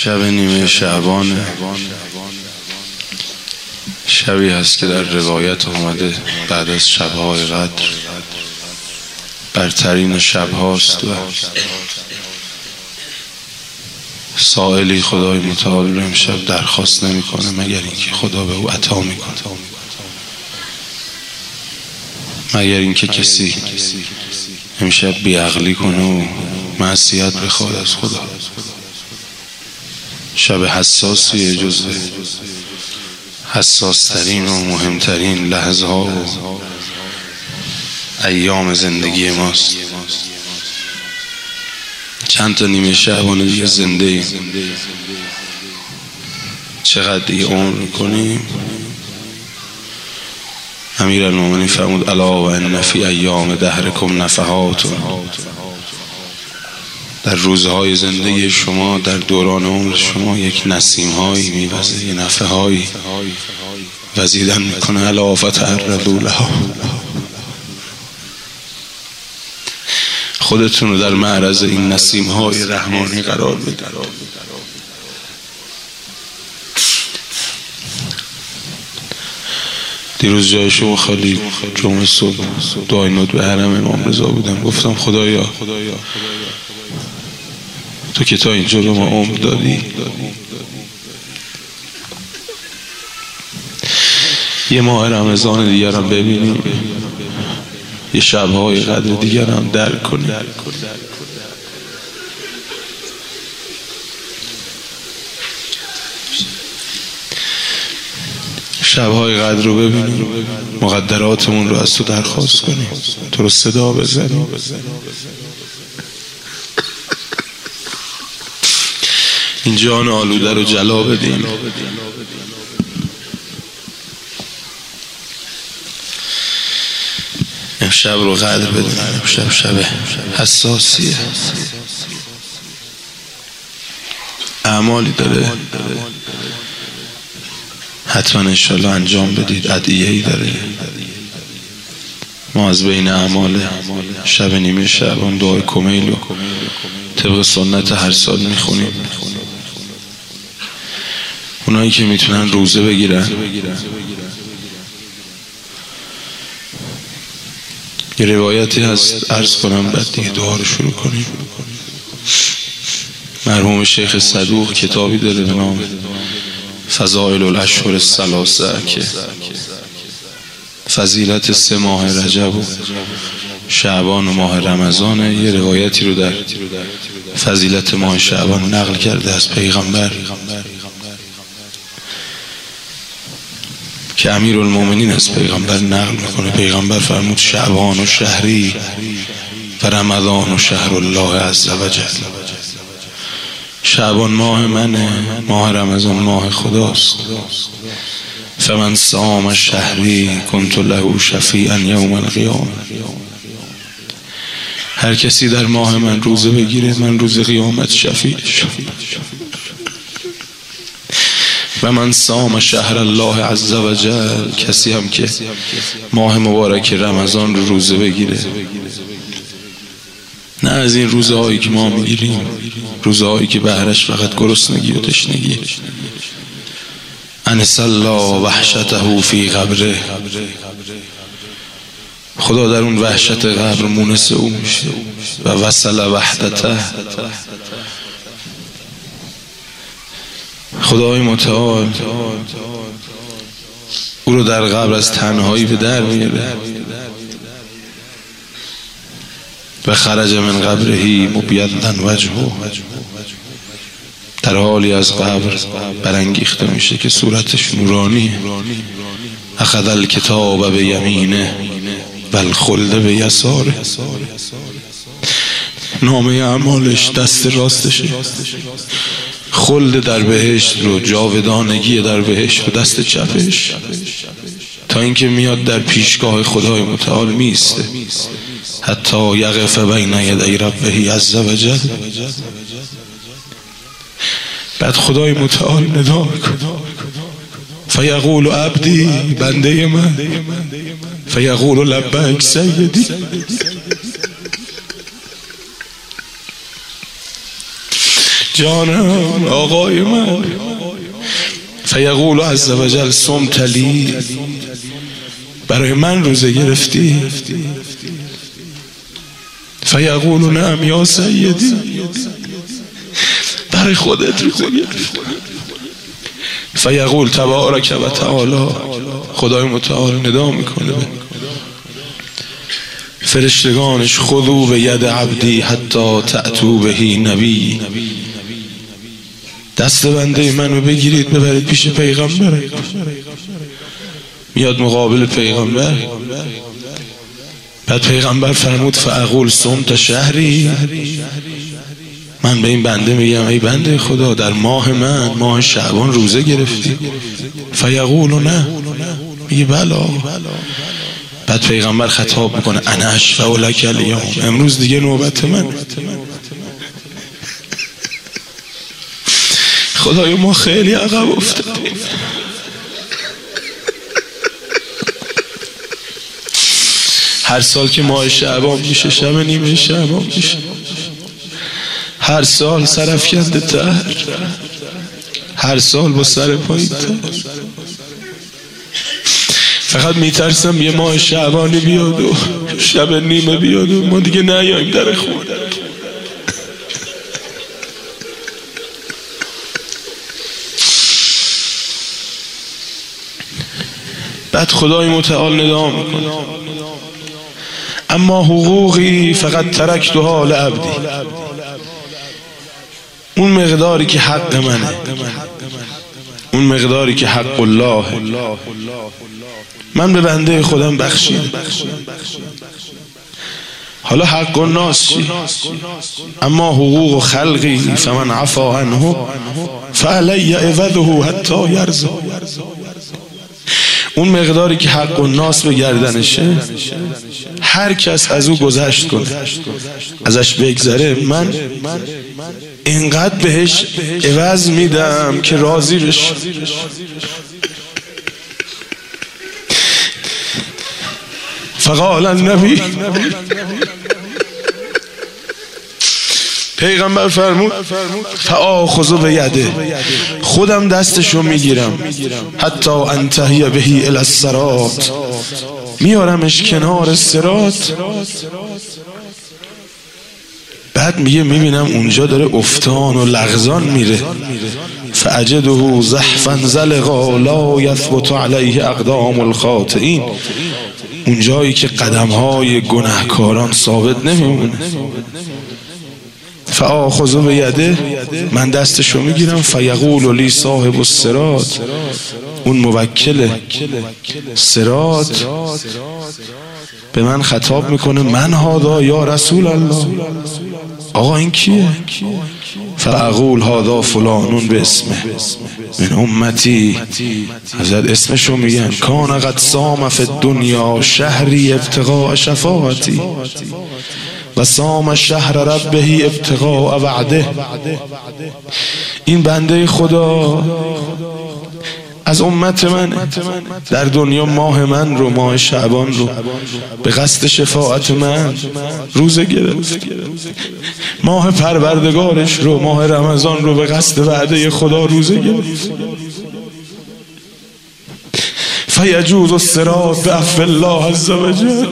شب نیمه شعبان، شبی هست که در روایت آمده بعد از شبهای قدر برترین شب هاست و سائلی خدای متعال رو امشب درخواست نمی کنه مگر اینکه خدا به او عطا می کنه، مگر اینکه کسی امشب بیعقلی کنه و معصیت بخواد از خدا. شب حساسیه، جزو حساسترین و مهمترین لحظه ها و ایام زندگی ماست. چند تا نیمه شعبان دیگه زنده ایم، چقدر دیگه عمر کنیم؟ امیرالمومنین فرمود الا و ان فی ایام دهرکم نفحات، در روزهای زندگی شما، در دوران عمر شما یک نسیم هایی میوزه، یک نفحه هایی وزیدن میکنه. الا فتعرضوا لها، خودتون رو در معرض این نسیم های رحمانی قرار بدید. دیروز جای شما خالی، جمعه صبح دعای نود به حرم امام رضا بودم، گفتم خدایا تو که تا اینجا به ما عمر دادی، یه ماه رمضان دیگر هم ببینیم، یه شبهای قدر دیگر هم درک کنیم. شبهای قدر رو ببینیم، مقدراتمون رو از تو درخواست کنیم، تو رو صدا بزنیم. این جان آلوده رو جلا بدیم. امشب رو قدر بدیم. امشب شب حساسیه، اعمالی داره حتما انشالله انجام بدید، ادعیه‌ای داره. ما از بین اعمال شب نیمه شعبان دعای کمیل و طبق سنت هر سال میخونیم. اونایی که میتونن روزه بگیرن، یه روایتی هست عرض کنم بعد دیگه دعا رو شروع کنیم. مرحوم شیخ صدوق کتابی داره به نام فضائل الاشهر الثلاثه که فضیلت 3 ماه رجب و شعبان و ماه رمضان. یه روایتی رو در فضیلت ماه شعبان نقل کرده از پیغمبر که امیرالمومنین از پیغمبر نقل میکنه. پیغمبر فرمود شعبان و شهری و رمضان و شهر الله عز و جل. شعبان ماه منه، ماه رمضان ماه خداست. فمن صام شهری کنت له شفیعا یوم القیامه. هر کسی در ماه من روزه بگیره، من روز قیامت شفیعش. و من صام شهر الله عز و جل، کسی هم که ماه مبارک رمضان رو روزه بگیره، نه از این روزهایی که ما میگیریم، روزهایی که بهرش فقط گرسنگی و تشنگی. انس الله وحشته فی قبره، خدا در اون وحشت قبر مونس او میشه. و وصل وحدته، خدای متعال او رو در قبر از تنهایی به در میاره. و خرج من قبرهی مبیضا وجهه، در حالی از قبر برانگیخته میشه که صورتش نورانی. اخذ الکتاب به یمینه و الخلد به یساره، نامه اعمالش دست راستشه، خلد در بهشت رو، جاودانگی در بهشت رو دست چپش، تا اینکه میاد در پیشگاه خدای متعال میسته حتی یقف بین یدی ربه عز و جل. بعد خدای متعال ندا میکنه فیقول عبدی، بنده من، فیقول لبیک سیدی. جانم، آقای من. فیقول عز وجل صمت لی، برای من روزه گرفتی؟ فیقول نعم یا سیدی، برای خودت روزه گرفتی. فیقول تبارک و تعالی، خدای متعال ندا میکنه فرشتگانش خذوا به ید عبدی حتی تأتوا بهی نبی، دست بنده منو بگیرید ببرید پیش پیغمبر. میاد مقابل پیغمبر، بعد پیغمبر فرمود فاقول صمت شهری، من به این بنده میگم ای بنده خدا در ماه من، ماه شعبان روزه گرفتی؟ فیقول نه، میگه بله. بعد پیغمبر خطاب میکنه انا اشفع لک الیوم، امروز دیگه نوبت من. خدایا ما خیلی عقب افتادیم. هر سال که ماه شعبان میشه، شب نیمه شعبان میشه، هر سال سرافکنده تر، هر سال با سر پایین تر. فقط میترسم یه ماه شعبانی بیاد و شب نیمه بیاد و ما دیگه نیاییم در خونه. بعد خدای متعال ندا میکنه اما حقوقی فقط ترکتها لعبدی، اون مقداری که حق منه، اون مقداری که حق الله، من به بنده خودم بخشیدم. حالا حق الناس چی؟ اما حقوق خلقی فمن عفا عنه فعلی عوضه حتی یرضی، اون مقداری که حق الناس به گردنشه، هر کس از او گذشت کنه، ازش بگذره، من اینقدر بهش عوض میدم که راضی بشه. فقال النبی، پیغمبر فرمود فآخذ بیده، خودم دستشو میگیرم، حتی انتهی بهی الی الصراط، میارمش کنار صراط. بعد میگه میبینم اونجا داره افتان و لغزان میره، فاجده زحفا زلقا لا یثبت علیه اقدام الخاطئین، اونجایی که قدمهای گناهکاران ثابت نمیمونه. فآخذ بیده، من دستشو میگیرم، فیقول لی صاحب الصراط، اون موکل صراط به من خطاب میکنه من هذا یا رسول الله، آقا این کیه؟ فاقول هذا فلانون به اسمه من امتی، حضرت اسمشو میگن، کان قد صام فی الدنیا شهری ابتغاء شفاعتی و صام شهر ربه ابتغاء وعده. این بنده خدا از امت من در دنیا ماه من رو، ماه شعبان رو به قصد شفاعت من روزه گرفت، ماه پروردگارش رو، ماه رمضان رو به قصد وعده خدا روزه گرفت. فیجوز الصراط بعفو الله عز وجل،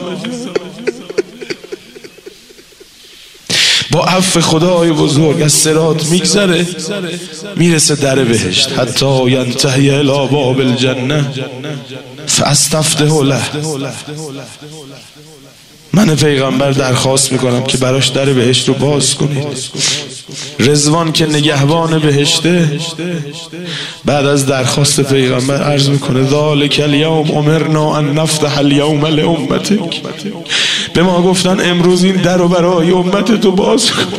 با عفو خدای بزرگ از صراط میگذره، میرسه در بهشت، حتی ینتهی الی باب الجنه فاستفتح له، من پیغمبر درخواست میکنم که براش در بهشت رو باز کنید. رضوان که نگهبان بهشته، بعد از درخواست پیغمبر عرض میکنه ذالک الیوم امرنا ان نفتح الیوم لامتک، به ما گفتن امروز این در رو برای امت تو باز کن.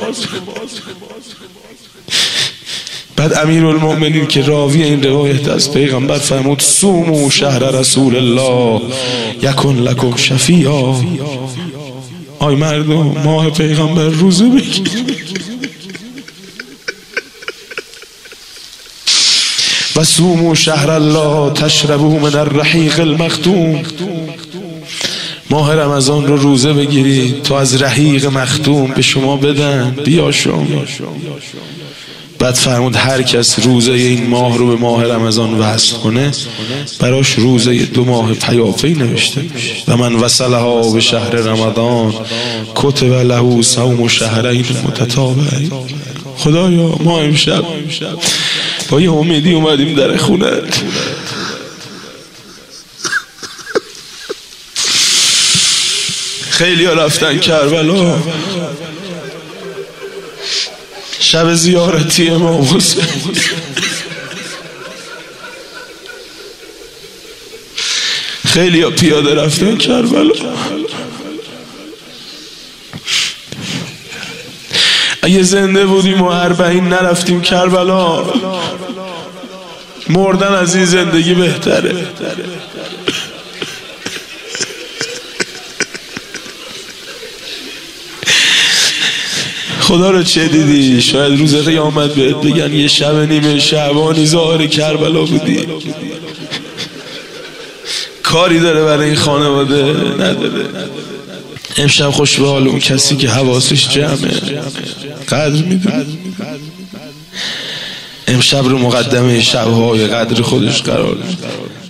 بعد امیرالمؤمنین که راوی این روایت از پیغمبر فرمود صوموا شهر رسول الله یکن لکم شفیعا، آی مردم ماه پیغمبر روزه بگیر و صوموا شهر الله تشربوا من الرحیق المختوم، ماه رمضان رو روزه بگیرید تا از رحیق مختوم به شما بدن، بیا شما بعد فرمود هر کس روزه این ماه رو به ماه رمضان وصل کنه براش روزه 2 ماه پیاپی نوشته میشه. و من وصلها به شهر رمضان کتب له صوم شهرین متتابعین. خدایا ما امشب با یه امیدی اومدیم در خونت، خیلی ها رفتن کربلا شب زیارتی امام حسین، خیلی ها پیاده رفتن کربلا. اگه زنده بودیم و 40 نرفتیم کربلا، مردن از این زندگی بهتره. خدا رو چه دیدی؟ شاید روز قیامت بهت بگن یه شب نیمه شعبانی ظاهر کربلا بودی. کاری داره برای این خانواده؟ نداره. امشب خوش به حال اون کسی که حواسش جمعه، قدر میدونه. امشب رو مقدمه شبهای قدر خودش قرار میده.